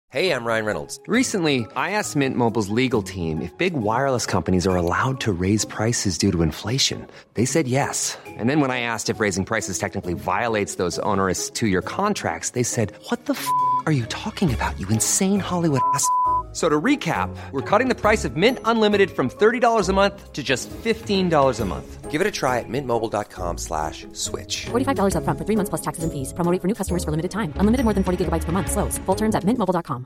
Hey, I'm Ryan Reynolds. Recently, I asked Mint Mobile's legal team if big wireless companies are allowed to raise prices due to inflation. They said yes. And then when I asked if raising prices technically violates those onerous two-year contracts, they said, "What the f*** are you talking about, you insane Hollywood ass?" So to recap, we're cutting the price of Mint Unlimited from $30 a month to just $15 a month. Give it a try at mintmobile.com/switch. $45 up front for 3 months plus taxes and fees. Promo rate for new customers for limited time. Unlimited more than 40 gigabytes per month. Slows full terms at mintmobile.com.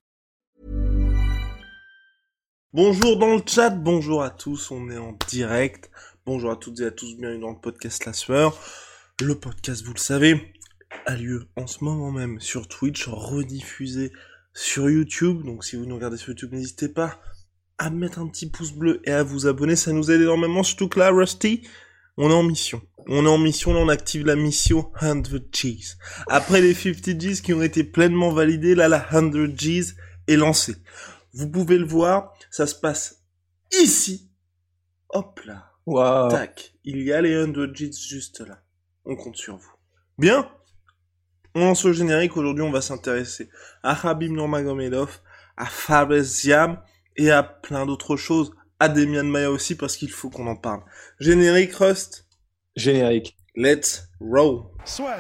Bonjour dans le chat, bonjour à tous, on est en direct. Bonjour à toutes et à tous, bienvenue dans le podcast La Sueur. Le podcast, vous le savez, a lieu en ce moment même sur Twitch, rediffusé sur YouTube. Donc si vous nous regardez sur YouTube, n'hésitez pas à mettre un petit pouce bleu et à vous abonner, ça nous aide énormément, surtout que là, Rusty, on est en mission. Là, on active la mission 100 G's. Après les 50 G's qui ont été pleinement validés, là, la 100 G's est lancée. Vous pouvez le voir, ça se passe ici. Hop là. Wow. Tac. Il y a les 100 G's juste là. On compte sur vous. Bien. On lance le générique. Aujourd'hui, on va s'intéresser à Khabib Nurmagomedov, à Fares Ziam et à plein d'autres choses. À Demian Maia aussi, parce qu'il faut qu'on en parle. Générique, Rust. Générique. Let's roll. Swear.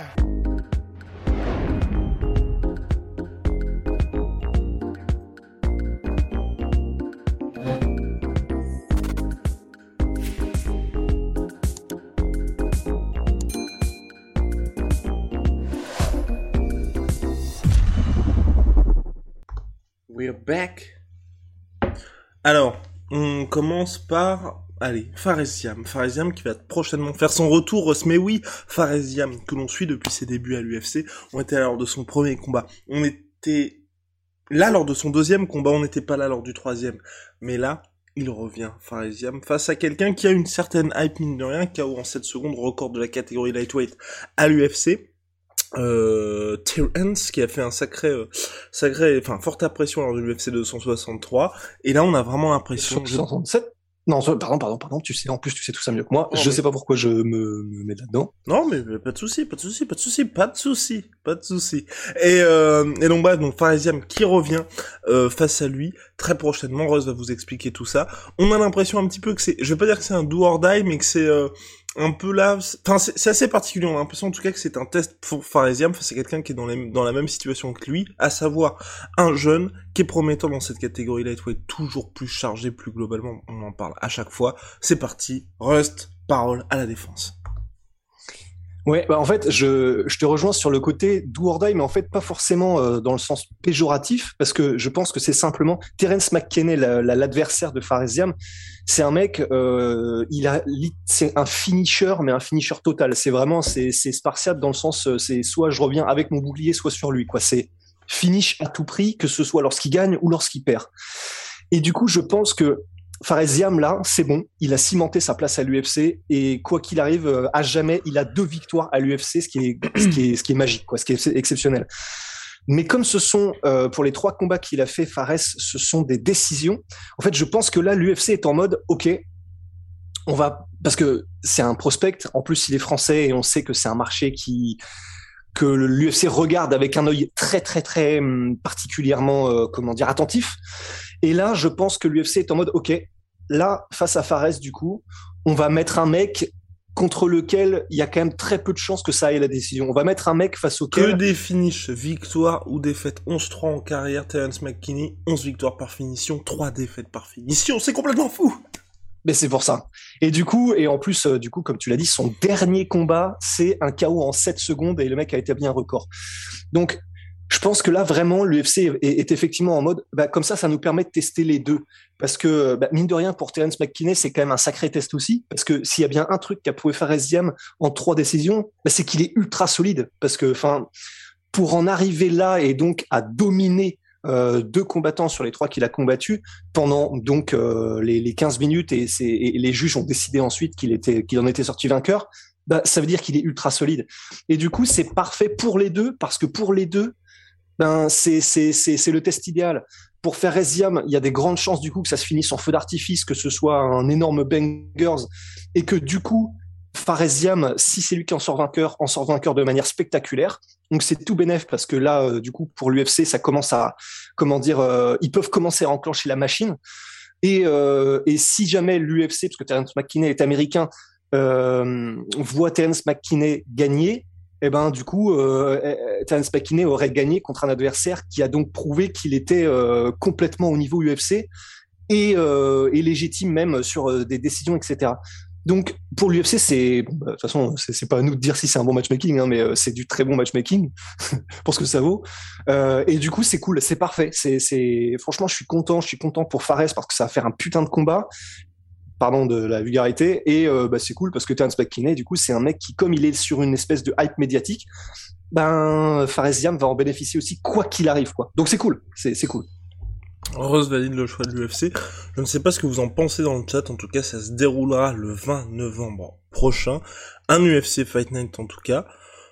We're back. Alors, on commence par... Allez, Fares Ziam. Fares Ziam qui va prochainement faire son retour. Mais oui, Fares Ziam, que l'on suit depuis ses débuts à l'UFC, on était là lors de son premier combat. On était là lors de son deuxième combat, on n'était pas là lors du troisième. Mais là, il revient, Fares Ziam, face à quelqu'un qui a une certaine hype, mine de rien, KO en 7 secondes, record de la catégorie lightweight à l'UFC. Terence qui a fait un forte impression lors de l'UFC 263, et là on a vraiment l'impression 267 Non, pardon, tu sais tout ça mieux que moi. Je sais pas pourquoi je me mets là-dedans. Non, mais pas de souci. Et donc bref, donc Fares Ziam qui revient face à lui très prochainement. Rose va vous expliquer tout ça. On a l'impression un petit peu que c'est, je vais pas dire que c'est un do or die, mais que c'est un peu là, enfin c'est assez particulier. On a l'impression en tout cas que c'est un test pour Fares Ziam face à quelqu'un qui est dans la même situation que lui, à savoir un jeune qui est prometteur dans cette catégorie lightweight, toujours plus chargé, plus globalement, on en parle à chaque fois. C'est parti, Rust, parole à la défense. Ouais, bah en fait, je te rejoins sur le côté do or die, mais en fait pas forcément dans le sens péjoratif, parce que je pense que c'est simplement Terence McKinney, l'adversaire de Fares Ziam. C'est un mec, c'est un finisher, mais un finisher total. C'est vraiment, c'est spartiate dans le sens, c'est soit je reviens avec mon bouclier, soit sur lui, quoi. C'est finish à tout prix, que ce soit lorsqu'il gagne ou lorsqu'il perd. Et du coup, je pense que Fares Ziam, là, c'est bon. Il a cimenté sa place à l'UFC et quoi qu'il arrive, à jamais, il a 2 victoires à l'UFC, ce qui est magique, quoi, ce qui est exceptionnel. Mais comme ce sont, pour les 3 combats qu'il a fait, Fares, ce sont des décisions. En fait, je pense que là, l'UFC est en mode, OK, parce que c'est un prospect. En plus, il est français et on sait que c'est un marché que l'UFC regarde avec un œil très, très, très particulièrement, attentif. Et là, je pense que l'UFC est en mode, OK, là, face à Fares, du coup, on va mettre un mec contre lequel il y a quand même très peu de chances que ça aille à la décision. On va mettre un mec face auquel... Que des finishes, victoire ou défaite. 11-3 en carrière, Terence McKinney, 11 victoires par finition, 3 défaites par finition. C'est complètement fou! Mais c'est pour ça. Et du coup, en plus, comme tu l'as dit, son dernier combat, c'est un KO en 7 secondes et le mec a établi un record. Donc, je pense que là, vraiment, l'UFC est effectivement en mode, comme ça nous permet de tester les deux. Parce que, mine de rien, pour Terence McKinney, c'est quand même un sacré test aussi. Parce que s'il y a bien un truc qu'a prouvé Fares Ziam en 3 décisions, c'est qu'il est ultra solide. Parce que, pour en arriver là et donc à dominer 2 combattants sur les 3 qu'il a combattus pendant donc les 15 minutes et les juges ont décidé ensuite qu'il en était sorti vainqueur, ça veut dire qu'il est ultra solide. Et du coup, c'est parfait pour les deux, parce que pour les deux, c'est le test idéal. Pour Fares Ziam, il y a des grandes chances du coup que ça se finisse en feu d'artifice, que ce soit un énorme bangers, et que du coup, Fares Ziam, si c'est lui qui en sort vainqueur de manière spectaculaire. Donc c'est tout bénef parce que là, du coup, pour l'UFC, ça commence à, ils peuvent commencer à enclencher la machine. Et si jamais l'UFC, parce que Terence McKinney est américain, voit Terence McKinney gagner, eh ben du coup, Terence McKinney aurait gagné contre un adversaire qui a donc prouvé qu'il était complètement au niveau UFC et légitime même sur des décisions, etc. Donc pour l'UFC, de toute façon, c'est pas à nous de dire si c'est un bon matchmaking, hein, mais c'est du très bon matchmaking pour ce que ça vaut. Et du coup, c'est cool, c'est parfait. Franchement, je suis content pour Fares parce que ça va faire un putain de combat. Pardon de la vulgarité. Et c'est cool parce que Terence McKinney, du coup, c'est un mec qui, comme il est sur une espèce de hype médiatique, Faresiam va en bénéficier aussi quoi qu'il arrive, quoi. Donc c'est cool, c'est cool. Rose valide le choix de l'UFC. Je ne sais pas ce que vous en pensez dans le chat. En tout cas, ça se déroulera le 20 novembre prochain. Un UFC Fight Night en tout cas.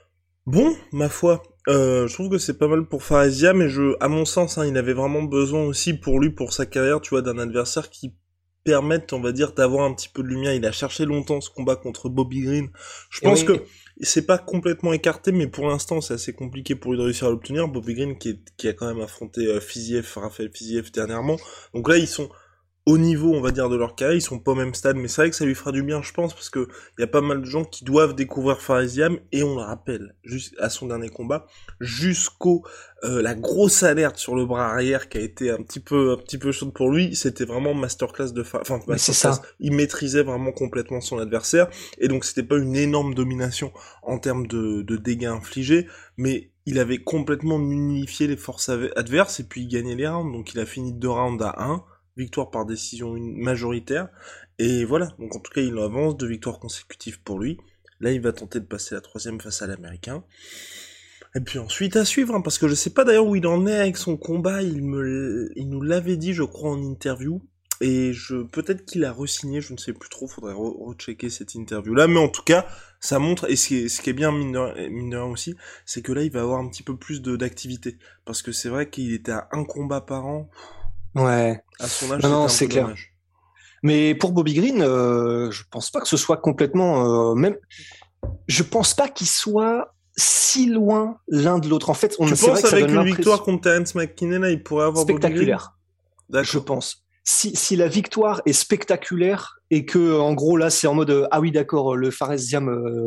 Bon, ma foi, je trouve que c'est pas mal pour Faresiam, mais à mon sens, il avait vraiment besoin aussi pour lui, pour sa carrière, tu vois, d'un adversaire qui permette, on va dire, d'avoir un petit peu de lumière. Il a cherché longtemps ce combat contre Bobby Green. Je pense que c'est pas complètement écarté, mais pour l'instant, c'est assez compliqué pour lui de réussir à l'obtenir. Bobby Green qui a quand même affronté Raphaël Fiziev dernièrement. Donc là, ils sont au niveau, on va dire, de leur carrière, ils sont pas au même stade, mais c'est vrai que ça lui fera du bien, je pense, parce que il y a pas mal de gens qui doivent découvrir Faresiam, et on le rappelle, juste à son dernier combat, jusqu'au la grosse alerte sur le bras arrière qui a été un petit peu chaude pour lui, c'était vraiment masterclass c'est ça. Il maîtrisait vraiment complètement son adversaire, et donc c'était pas une énorme domination en termes de dégâts infligés, mais il avait complètement unifié les forces adverses, et puis il gagnait les rounds, donc il a fini 2 rounds à 1, victoire par décision majoritaire, et voilà, donc en tout cas il avance, 2 victoires consécutives pour lui. Là il va tenter de passer la 3e face à l'américain, et puis ensuite à suivre, parce que je sais pas d'ailleurs où il en est avec son combat, il nous l'avait dit je crois en interview, et peut-être qu'il a re-signé, je ne sais plus trop, faudrait rechecker cette interview là, mais en tout cas ça montre, et ce qui est bien mine de rien aussi, c'est que là il va avoir un petit peu plus d'activité, parce que c'est vrai qu'il était à 1 combat par an. Ouais. À son âge, non, c'est clair. Dommage. Mais pour Bobby Green, je pense pas que ce soit complètement même. Je pense pas qu'ils soient si loin l'un de l'autre. En fait, tu penses avec une victoire contre Terence McKinney, là, il pourrait avoir spectaculaire. Bobby Green. Je pense. Si la victoire est spectaculaire et que en gros là c'est en mode ah oui d'accord le Faresiam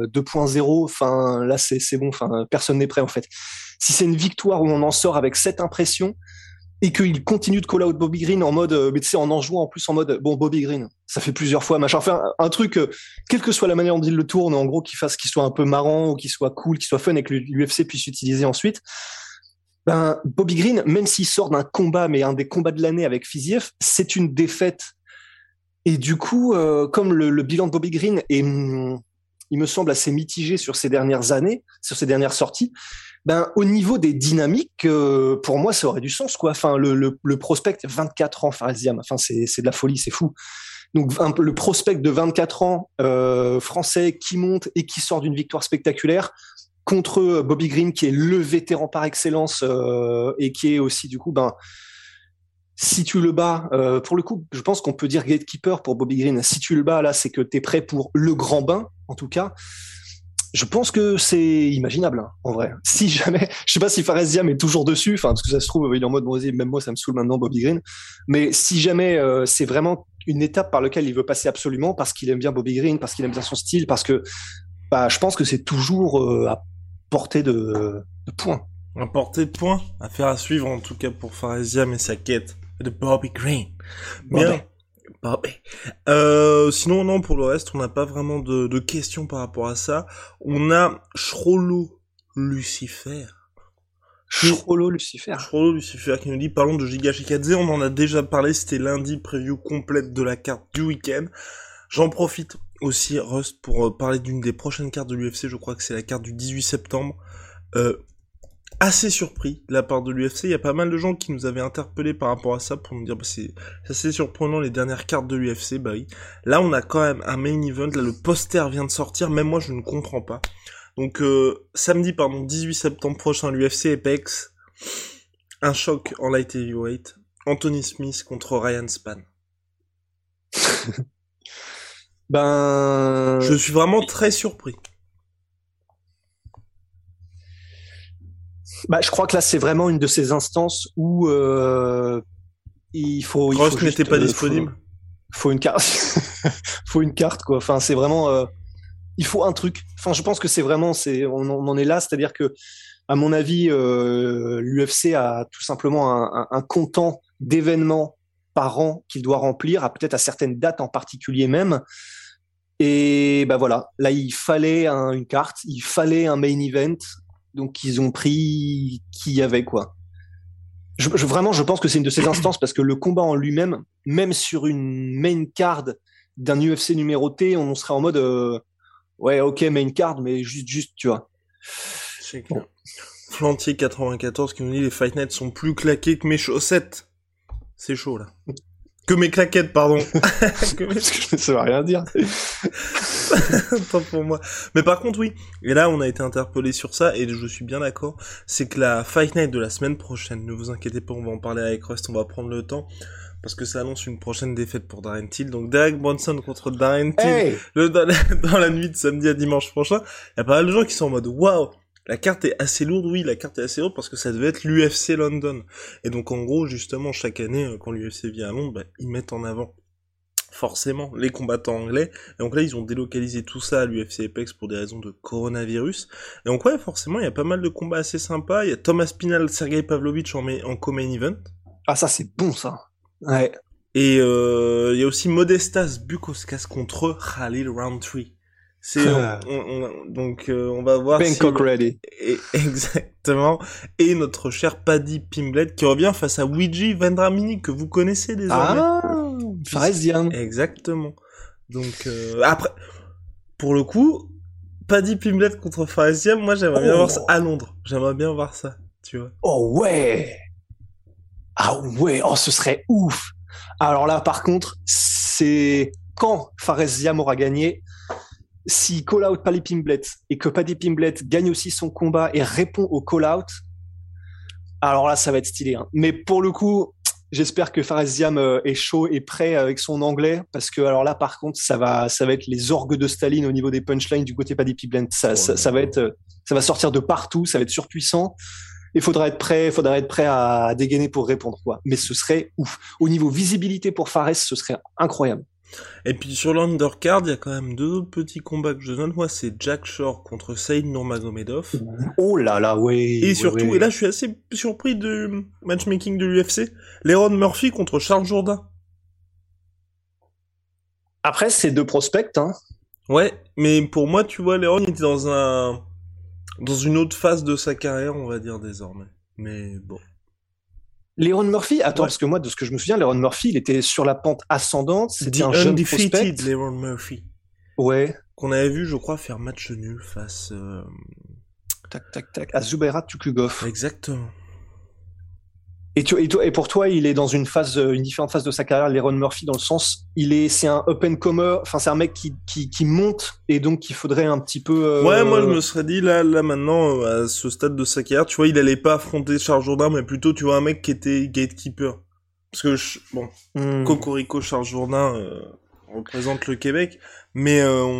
2.0, enfin là c'est bon, enfin personne n'est prêt en fait. Si c'est une victoire où on en sort avec cette impression et qu'il continue de call out Bobby Green en mode, mais tu sais, en jouant en plus en mode, bon, Bobby Green, ça fait plusieurs fois, machin, enfin, un truc, quelle que soit la manière dont il le tourne, en gros, qu'il soit un peu marrant, ou qu'il soit cool, qu'il soit fun et que l'UFC puisse l'utiliser ensuite. Bobby Green, même s'il sort d'un combat, mais un des combats de l'année avec Fiziev, c'est une défaite. Et du coup, comme le bilan de Bobby Green est, il me semble assez mitigé sur ces dernières années, sur ces dernières sorties, au niveau des dynamiques, pour moi, ça aurait du sens, quoi. Enfin, le prospect, 24 ans, Faresiam. Enfin, c'est de la folie, c'est fou. Donc, le prospect de 24 ans, français, qui monte et qui sort d'une victoire spectaculaire contre Bobby Green, qui est le vétéran par excellence, et qui est aussi, du coup, si tu le bats, pour le coup, je pense qu'on peut dire gatekeeper pour Bobby Green. Si tu le bats, là, c'est que t'es prêt pour le grand bain, en tout cas. Je pense que c'est imaginable, hein, en vrai. Si jamais, je sais pas si Faresiam est toujours dessus, enfin, parce que ça se trouve, il est en mode, même moi, ça me saoule maintenant, Bobby Green. Mais si jamais c'est vraiment une étape par laquelle il veut passer absolument, parce qu'il aime bien Bobby Green, parce qu'il aime bien son style, parce que, je pense que c'est toujours à portée de points. À portée de points, affaire à suivre, en tout cas, pour Faresiam et sa quête de Bobby Green. Bien. Sinon, non, pour le reste, on n'a pas vraiment de questions par rapport à ça. On a Shrolo Lucifer. Shrolo Lucifer qui nous dit, parlons de Giga Chikadze, on en a déjà parlé, c'était lundi, preview complète de la carte du week-end. J'en profite aussi, Rust, pour parler d'une des prochaines cartes de l'UFC, je crois que c'est la carte du 18 septembre. Assez surpris de la part de l'UFC, il y a pas mal de gens qui nous avaient interpellés par rapport à ça pour nous dire c'est assez surprenant les dernières cartes de l'UFC, oui. Là on a quand même un main event, là le poster vient de sortir, même moi je ne comprends pas. Donc samedi 18 septembre prochain, l'UFC Apex, un choc en light heavyweight, Anthony Smith contre Ryan Spann. Je suis vraiment très surpris. Bah, je crois que là, c'est vraiment une de ces instances où il faut Cross n'était juste, pas disponible. faut une carte, faut une carte quoi. Enfin, c'est vraiment, il faut un truc. Enfin, je pense que c'est vraiment, on en est là, c'est-à-dire que, à mon avis, l'UFC a tout simplement un comptant d'événements par an qu'il doit remplir, peut-être à certaines dates en particulier même. Et bah voilà, là il fallait une carte, il fallait un main event, donc ils ont pris qui y avait quoi. Vraiment, je pense que c'est une de ces instances parce que le combat en lui-même, même sur une main card d'un UFC numéroté, on serait en mode ouais, ok, main card, mais juste, tu vois. C'est clair. Bon. Flantier 94 qui nous dit les Fight Night sont plus claqués que mes chaussettes. C'est chaud là. Que mes claquettes, pardon. Ça veut rien dire. Tant pour moi. Mais par contre, oui. Et là, on a été interpellé sur ça, et je suis bien d'accord. C'est que la Fight Night de la semaine prochaine, ne vous inquiétez pas, on va en parler avec Rust, on va prendre le temps. Parce que ça annonce une prochaine défaite pour Darren Till. Donc, Derek Brunson contre Darren Till. Hey, dans la nuit de samedi à dimanche prochain. Il y a pas mal de gens qui sont en mode, waouh! La carte est assez lourde, oui, la carte est assez lourde parce que ça devait être l'UFC London. Et donc, en gros, justement, chaque année, quand l'UFC vient à Londres, ils mettent en avant, forcément, les combattants anglais. Et donc là, ils ont délocalisé tout ça à l'UFC Apex pour des raisons de coronavirus. Et donc, ouais, forcément, il y a pas mal de combats assez sympas. Il y a Thomas Pinal, Sergei Pavlovich en co-main event. Ah, ça, c'est bon, ça. Ouais. Et il y a aussi Modestas Bukauskas contre Khalil Roundtree. Donc on va voir Bangkok ready. Exactement. Et notre cher Paddy Pimblett qui revient face à Luigi Vendramini que vous connaissez désormais. Ah, Faresian. Exactement. Donc après, pour le coup, Paddy Pimblett contre Faresian, moi j'aimerais bien voir ça à Londres. J'aimerais bien voir ça, tu vois. Oh ouais. Ah ouais, oh ce serait ouf. Alors là par contre, c'est quand Faresian aura gagné. Si call out Paddy Pimblett et que Paddy Pimblett gagne aussi son combat et répond au call out, alors là ça va être stylé. Hein. Mais pour le coup, j'espère que Faresiam est chaud et prêt avec son anglais parce que alors là par contre ça va être les orgues de Staline au niveau des punchlines du côté Paddy Pimblett. Ça va sortir de partout, ça va être surpuissant. Il faudra être prêt à dégainer pour répondre quoi. Mais ce serait ouf. Au niveau visibilité pour Fares, ce serait incroyable. Et puis sur l'undercard, il y a quand même deux autres petits combats que je note. Moi, c'est Jack Shore contre Saïd Nurmagomedov. Oh là là, ouais. Et surtout, ouais. Et là, je suis assez surpris du matchmaking de l'UFC. Leron Murphy contre Charles Jourdain. Après, c'est deux prospects, hein. Ouais, mais pour moi, tu vois, Leron était dans une autre phase de sa carrière, on va dire désormais. Mais bon. Leron Murphy, attends, ouais. Parce que moi, de ce que je me souviens, Leron Murphy, il était sur la pente ascendante. C'était un jeune prospect. Leron Murphy. Ouais. Qu'on avait vu, je crois, faire match nul face... Tac. À Zubaira Tukhugov. Exactement. Et pour toi, il est dans une différente phase de sa carrière, Leron Murphy, dans le sens, c'est un up and comer, enfin, c'est un mec qui monte, et donc il faudrait un petit peu, Ouais, moi, je me serais dit, là, maintenant, à ce stade de sa carrière, tu vois, il allait pas affronter Charles Jourdain, mais plutôt, tu vois, un mec qui était gatekeeper. Parce que, Cocorico Charles Jourdain, représente le Québec, mais,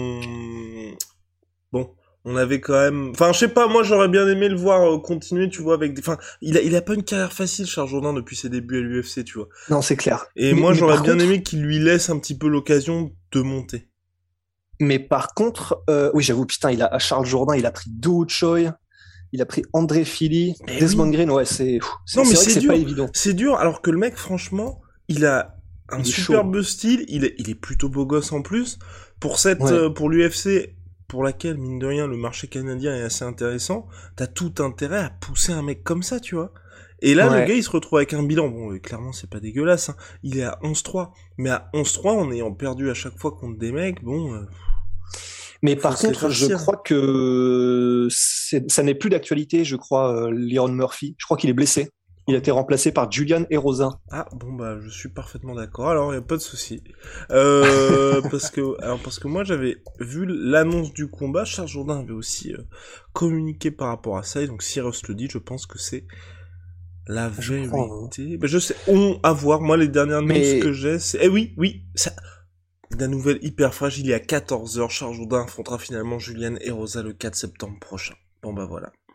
on avait quand même... Enfin, je sais pas, moi, j'aurais bien aimé le voir continuer, tu vois, avec des... Enfin, il a pas une carrière facile, Charles Jourdain, depuis ses débuts à l'UFC, tu vois. Non, c'est clair. Et moi, j'aurais bien aimé qu'il lui laisse un petit peu l'occasion de monter. Mais par contre, oui, j'avoue, putain, Charles Jourdain, il a pris Do Choi, il a pris André Fili, Desmond Green, ouais, c'est vrai que c'est pas évident. C'est dur, alors que le mec, franchement, il a un superbe style, il est plutôt beau gosse en plus. Pour l'UFC... pour laquelle, mine de rien, le marché canadien est assez intéressant, t'as tout intérêt à pousser un mec comme ça, tu vois. Et là, le gars, il se retrouve avec un bilan, bon, clairement, c'est pas dégueulasse, hein. Il est à 11-3. Mais à 11-3, en ayant perdu à chaque fois contre des mecs, bon... Mais par contre, je crois que ça n'est plus d'actualité, je crois, Leron Murphy. Je crois qu'il est blessé. Il a été remplacé par Julian Erosa. Ah, bon, bah, je suis parfaitement d'accord. Alors, y a pas de souci. Parce que moi, j'avais vu l'annonce du combat. Charles Jourdain avait aussi communiqué par rapport à ça. Et donc, si Ross le dit, je pense que c'est la vérité. Bah, je sais. À voir. Moi, les dernières news que j'ai, c'est... Eh oui, ça... La nouvelle hyper fraîche, il est à 14h. Charles Jourdain affrontera finalement Julian Erosa le 4 septembre prochain. Bon, bah, voilà.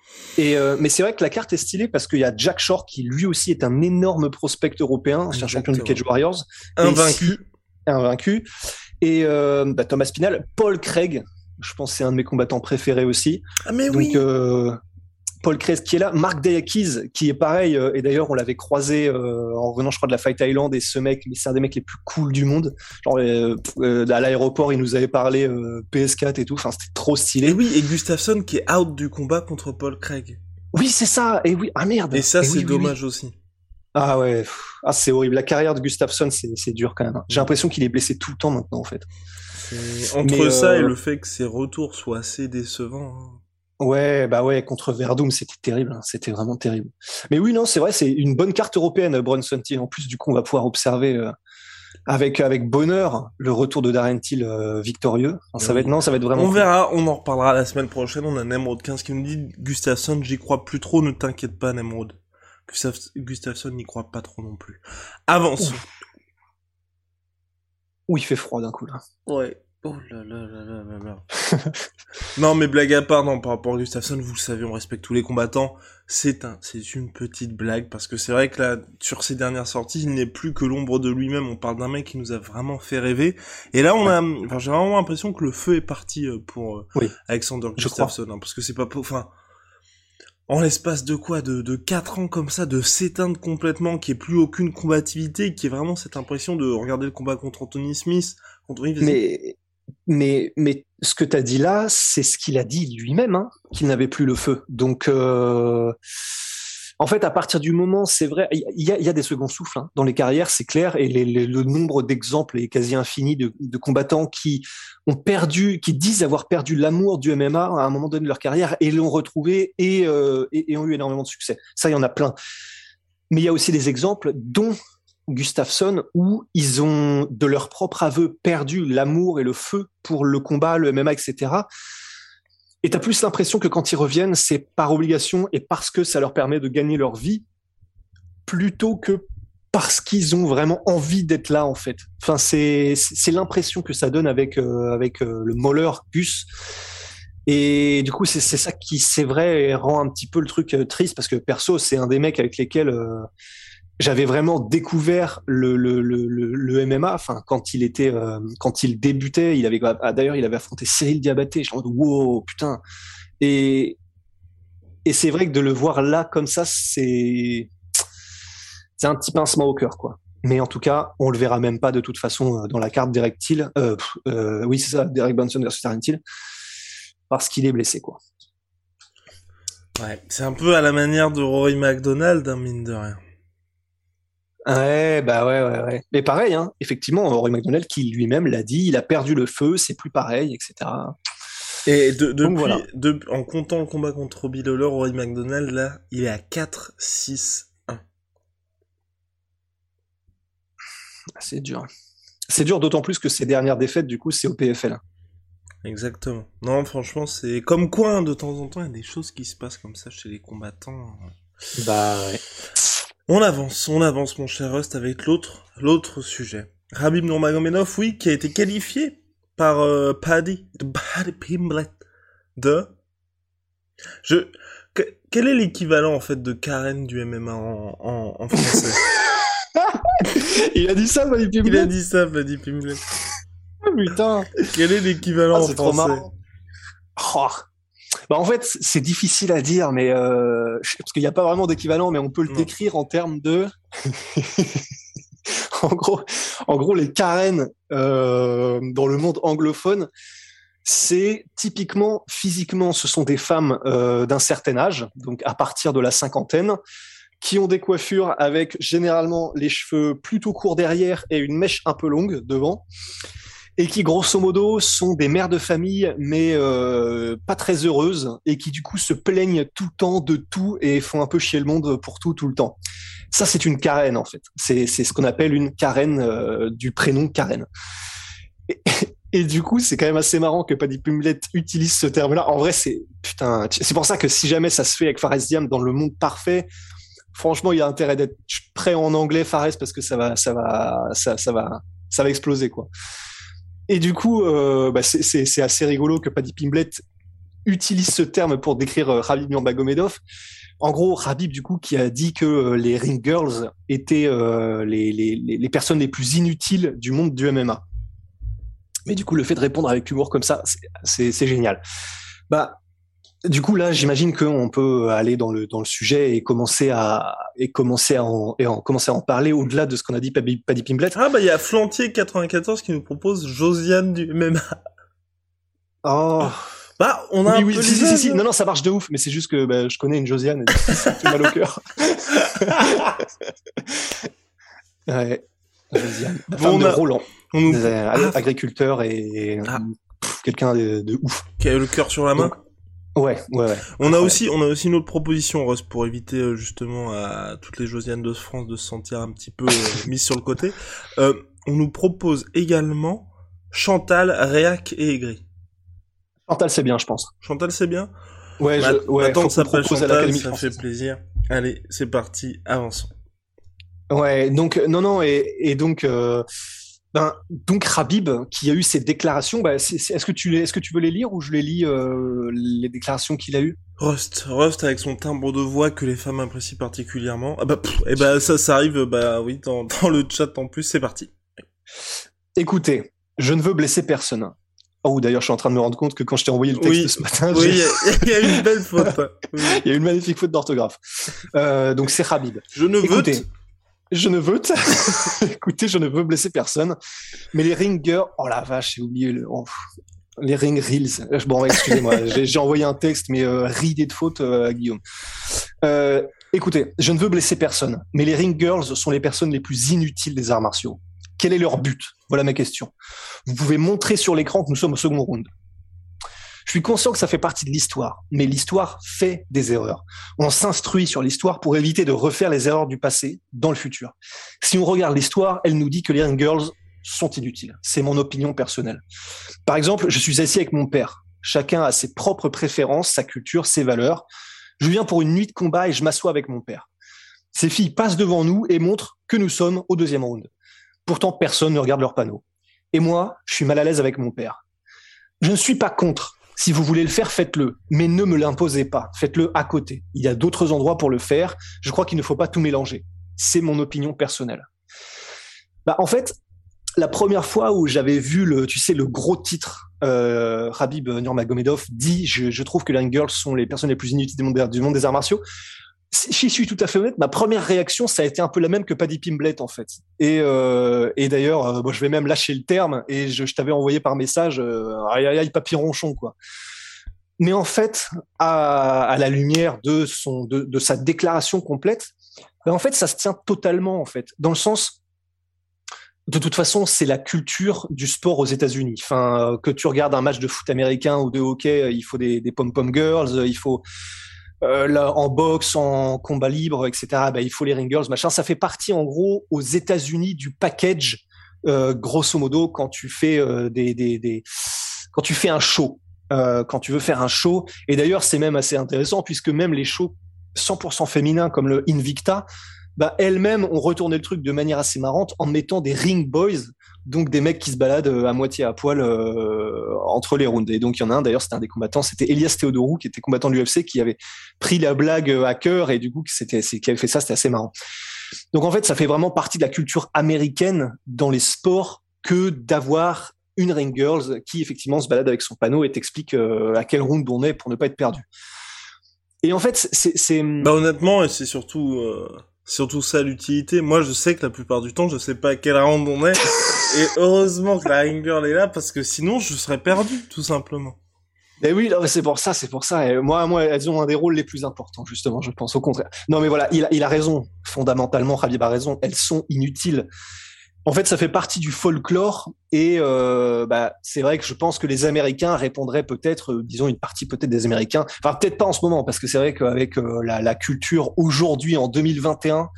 Mais c'est vrai que la carte est stylée parce qu'il y a Jack Shore qui lui aussi est un énorme prospect européen, ancien champion du Cage Warriors. Invaincu. Et Thomas Pinal, Paul Craig, je pense que c'est un de mes combattants préférés aussi. Ah mais donc, oui. Paul Craig qui est là, Mark Dayakis qui est pareil, et d'ailleurs on l'avait croisé en revenant je crois de la Fight Island, et ce mec, c'est un des mecs les plus cool du monde. Genre à l'aéroport il nous avait parlé PS4 et tout, enfin c'était trop stylé. Et oui, et Gustafsson qui est out du combat contre Paul Craig. Oui c'est ça, et oui, ah merde. Et ça et c'est oui, dommage aussi. Ah ouais, c'est horrible. La carrière de Gustafsson, c'est dur quand même. J'ai l'impression qu'il est blessé tout le temps maintenant en fait. Entre ça et le fait que ses retours soient assez décevants. Hein. Ouais, contre Verdum, c'était terrible, hein. C'était vraiment terrible. Mais oui, non, c'est vrai, c'est une bonne carte européenne, Brunson Till. En plus, du coup, on va pouvoir observer avec bonheur le retour de Darren Till victorieux. Enfin, ça va être vraiment. On verra, on en reparlera la semaine prochaine. On a Nemrod 15 qui nous dit Gustafsson, j'y crois plus trop, ne t'inquiète pas, Nemrod. Gustafsson n'y croit pas trop non plus. Avançons. Ouh, il fait froid d'un coup là. Ouais. Oh là là là là là là. Non mais blague à part, non, par rapport à Gustafsson, vous le savez, on respecte tous les combattants. C'est une petite blague parce que c'est vrai que là, sur ses dernières sorties, il n'est plus que l'ombre de lui-même. On parle d'un mec qui nous a vraiment fait rêver. Et là, j'ai vraiment l'impression que le feu est parti pour Alexander Gustafsson, hein, parce que c'est pas, en l'espace de quoi, de 4 ans comme ça, de s'éteindre complètement, qu'il n'y ait plus aucune combativité, qui est vraiment cette impression de regarder le combat contre Anthony Smith, Mais ce que t'as dit là, c'est ce qu'il a dit lui-même, hein, qu'il n'avait plus le feu. Donc, en fait, à partir du moment, c'est vrai, il y a des seconds souffles hein, dans les carrières, c'est clair, et le nombre d'exemples est quasi infini de combattants qui disent avoir perdu l'amour du MMA à un moment donné de leur carrière et l'ont retrouvé et ont eu énormément de succès. Ça, il y en a plein. Mais il y a aussi des exemples, dont Gustafsson, où ils ont, de leur propre aveu, perdu l'amour et le feu pour le combat, le MMA, etc. Et t'as plus l'impression que quand ils reviennent, c'est par obligation et parce que ça leur permet de gagner leur vie, plutôt que parce qu'ils ont vraiment envie d'être là, en fait. Enfin, c'est l'impression que ça donne avec le Mauler Gus. Et du coup, c'est ça qui, c'est vrai, rend un petit peu le truc triste, parce que perso, c'est un des mecs avec lesquels j'avais vraiment découvert le MMA. Enfin, quand il débutait, d'ailleurs, il avait affronté Cyril Diabaté. Je me dis, wow, putain. Et c'est vrai que de le voir là, comme ça, c'est un petit pincement au cœur, quoi. Mais en tout cas, on le verra même pas de toute façon dans la carte Derek Till. Oui, c'est ça, Derek Brunson versus Darren Till. Parce qu'il est blessé, quoi. Ouais, c'est un peu à la manière de Rory McDonald, hein, mine de rien. Ouais. Mais pareil, hein, effectivement, Rory McDonald qui lui-même l'a dit, il a perdu le feu, c'est plus pareil, etc. Et en comptant le combat contre Robbie Lawler, Rory McDonald, là, il est à 4-6-1. C'est dur. C'est dur, d'autant plus que ses dernières défaites, du coup, c'est au PFL. Exactement. Non, franchement, c'est comme quoi, hein, de temps en temps, il y a des choses qui se passent comme ça chez les combattants. Bah ouais. On avance, mon cher Rust, avec l'autre sujet. Khabib Nurmagomedov, oui, qui a été qualifié par Paddy Pimblett quel est l'équivalent, en fait, de Karen du MMA en français? Il a dit ça, Paddy Pimblett? Il a dit ça, Paddy Pimblett. Oh, putain. Quel est l'équivalent en c'est français? Trop marrant. Oh. Bah en fait, c'est difficile à dire, mais parce qu'il n'y a pas vraiment d'équivalent, mais on peut le décrire en termes de, en gros, les Karen dans le monde anglophone, c'est typiquement physiquement, ce sont des femmes d'un certain âge, donc à partir de la cinquantaine, qui ont des coiffures avec généralement les cheveux plutôt courts derrière et une mèche un peu longue devant. Et qui, grosso modo, sont des mères de famille, mais pas très heureuses, et qui, du coup, se plaignent tout le temps de tout et font un peu chier le monde pour tout le temps. Ça, c'est une Karen, en fait. C'est ce qu'on appelle une Karen du prénom Karen. Et du coup, c'est quand même assez marrant que Paddy Pimblett utilise ce terme-là. En vrai, c'est pour ça que si jamais ça se fait avec Fares Diam dans le monde parfait, franchement, il y a intérêt d'être prêt en anglais, Fares, parce que ça va exploser, quoi. Et du coup, c'est assez rigolo que Paddy Pimblett utilise ce terme pour décrire Khabib Nurmagomedov. En gros, Khabib, du coup, qui a dit que les ring girls étaient les personnes les plus inutiles du monde du MMA. Mais du coup, le fait de répondre avec humour comme ça, c'est génial. Bah, du coup, là, j'imagine qu'on peut aller dans le sujet et commencer à en parler au-delà de ce qu'on a dit Paddy Pimblett. Ah bah il y a Flantier94 qui nous propose Josiane du MMA. Oh. Bah on a oui, un peu si. Non, ça marche de ouf, mais c'est juste que je connais une Josiane et ça me fait mal au cœur. Ouais. Josiane, la femme de Roland, agriculteur et quelqu'un de ouf. Qui a le cœur sur la main. Donc, ouais. On a aussi une autre proposition, Ross, pour éviter justement à toutes les Josianes de France de se sentir un petit peu mises sur le côté. On nous propose également Chantal, Réac et Aigri. Chantal, c'est bien, je pense. Chantal, c'est bien. Ouais, attends que ça s'appelle Chantal, ça française. fait plaisir. Allez, c'est parti, avançons. Ouais, donc non, et donc donc Khabib qui a eu ces déclarations, est-ce que tu veux les lire ou je les lis les déclarations qu'il a eues? Rust avec son timbre de voix que les femmes apprécient particulièrement. Ah bah ça arrive oui dans le chat en plus, c'est parti. Écoutez, je ne veux blesser personne. Oh, d'ailleurs, je suis en train de me rendre compte que quand je t'ai envoyé le texte ce matin, il y a une belle faute. Oui. Il y a une magnifique faute d'orthographe. Donc c'est Khabib. Écoutez, je ne veux blesser personne, mais les ringers, oh la vache, j'ai oublié les ring reels. Bon, excusez-moi, j'ai envoyé un texte, mais ridé de faute à Guillaume. Écoutez, je ne veux blesser personne, mais les ring girls sont les personnes les plus inutiles des arts martiaux. Quel est leur but? Voilà ma question. Vous pouvez montrer sur l'écran que nous sommes au second round. Je suis conscient que ça fait partie de l'histoire, mais l'histoire fait des erreurs. On s'instruit sur l'histoire pour éviter de refaire les erreurs du passé dans le futur. Si on regarde l'histoire, elle nous dit que les ring girls sont inutiles. C'est mon opinion personnelle. Par exemple, je suis assis avec mon père. Chacun a ses propres préférences, sa culture, ses valeurs. Je viens pour une nuit de combat et je m'assois avec mon père. Ces filles passent devant nous et montrent que nous sommes au deuxième round. Pourtant, personne ne regarde leur panneau. Et moi, je suis mal à l'aise avec mon père. Je ne suis pas contre. Si vous voulez le faire, faites-le. Mais ne me l'imposez pas. Faites-le à côté. Il y a d'autres endroits pour le faire. Je crois qu'il ne faut pas tout mélanger. C'est mon opinion personnelle. En fait, la première fois où j'avais vu le gros titre, Khabib Nurmagomedov dit, je trouve que les ring girls sont les personnes les plus inutiles du monde des arts martiaux. Si je suis tout à fait honnête, ma première réaction, ça a été un peu la même que Paddy Pimblett, en fait. Et d'ailleurs, je vais même lâcher le terme, et je t'avais envoyé par message, aïe, papy ronchon, quoi. Mais en fait, à la lumière de sa déclaration complète, en fait, ça se tient totalement, en fait. Dans le sens, de toute façon, c'est la culture du sport aux États-Unis. Enfin, que tu regardes un match de foot américain ou de hockey, il faut des pom-pom girls, il faut, là, en boxe, en combat libre, etc. Il faut les ring girls, machin. Ça fait partie, en gros, aux États-Unis du package, grosso modo, quand tu fais quand tu fais un show, quand tu veux faire un show. Et d'ailleurs, c'est même assez intéressant puisque même les shows 100% féminins comme le Invicta, elles-mêmes ont retourné le truc de manière assez marrante en mettant des ring boys, donc des mecs qui se baladent à moitié à poil entre les rounds. Et donc il y en a un, d'ailleurs, c'était un des combattants, c'était Elias Theodorou, qui était combattant de l'UFC, qui avait pris la blague à cœur, et du coup qui avait fait ça, c'était assez marrant. Donc en fait, ça fait vraiment partie de la culture américaine dans les sports que d'avoir une ring girls qui effectivement se balade avec son panneau et t'explique à quel round on est pour ne pas être perdu. Et en fait, c'est... honnêtement, c'est surtout ça l'utilité. Moi, je sais que la plupart du temps, je sais pas à quel round on est. Et heureusement que la ring girl est là, parce que sinon, je serais perdu, tout simplement. Et oui, non, mais c'est pour ça. Et moi, elles ont un des rôles les plus importants, justement, je pense, au contraire. Non, mais voilà, il a raison. Fondamentalement, Khabib a raison. Elles sont inutiles. En fait, ça fait partie du folklore et c'est vrai que je pense que les Américains répondraient peut-être, disons une partie peut-être des Américains, enfin peut-être pas en ce moment parce que c'est vrai qu'avec la culture aujourd'hui en 2021,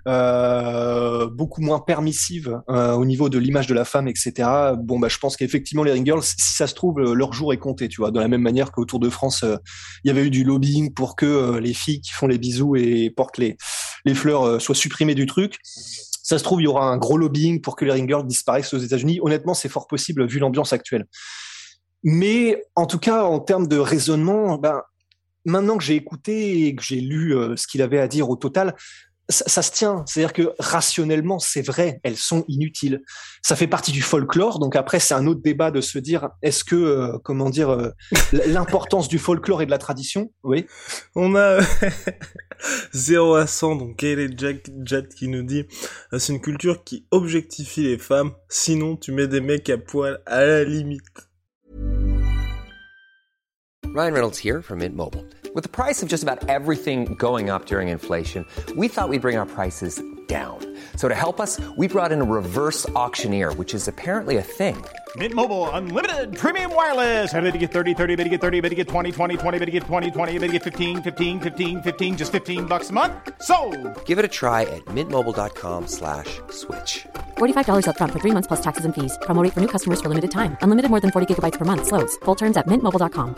beaucoup moins permissive au niveau de l'image de la femme, etc. Je pense qu'effectivement les ring girls, si ça se trouve, leur jour est compté, tu vois, de la même manière qu'au Tour de France, il y avait eu du lobbying pour que les filles qui font les bisous et portent les fleurs soient supprimées du truc. Ça se trouve, il y aura un gros lobbying pour que les ring girls disparaissent aux États-Unis. Honnêtement, c'est fort possible vu l'ambiance actuelle. Mais en tout cas, en termes de raisonnement, maintenant que j'ai écouté et que j'ai lu ce qu'il avait à dire au total, ça se tient. C'est-à-dire que rationnellement, c'est vrai, elles sont inutiles. Ça fait partie du folklore. Donc après, c'est un autre débat de se dire, est-ce que, l'importance du folklore et de la tradition, oui. On a 0 à 100, donc Kayleigh Jack qui nous dit c'est une culture qui objectifie les femmes, sinon tu mets des mecs à poil à la limite. Ryan Reynolds here from Mint Mobile. With the price of just about everything going up during inflation, we thought we'd bring our prices down. So to help us, we brought in a reverse auctioneer, which is apparently a thing. Mint Mobile Unlimited Premium Wireless. How to get 30, 30, bit to get 30, bit to get 20, 20, 20, bit to get 20, 20, bit to get 15, 15, 15, 15, just $15 a month? Sold! Give it a try at mintmobile.com/switch. $45 up front for 3 months plus taxes and fees. Promo rate for new customers for limited time. Unlimited more than 40 gigabytes per month. Slows full terms at mintmobile.com.